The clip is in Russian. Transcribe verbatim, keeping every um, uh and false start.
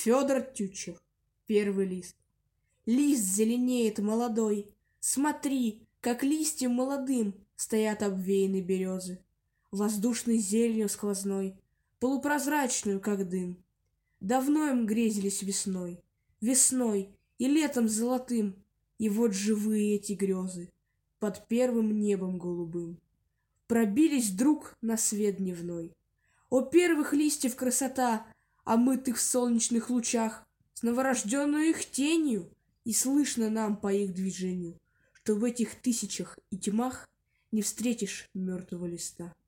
Федор Тютчев. Первый лист. Лист зеленеет молодой. Смотри, как листьям молодым стоят обвеяны березы, воздушной зеленью сквозной, полупрозрачную, как дым. Давно им грезились весной, весной и летом золотым, и вот живые эти грезы под первым небом голубым пробились вдруг на свет дневной. О первых листьев красота, омытых в солнечных лучах, с новорожденную их тенью, и слышно нам по их движению, что в этих тысячах и тьмах не встретишь мертвого листа.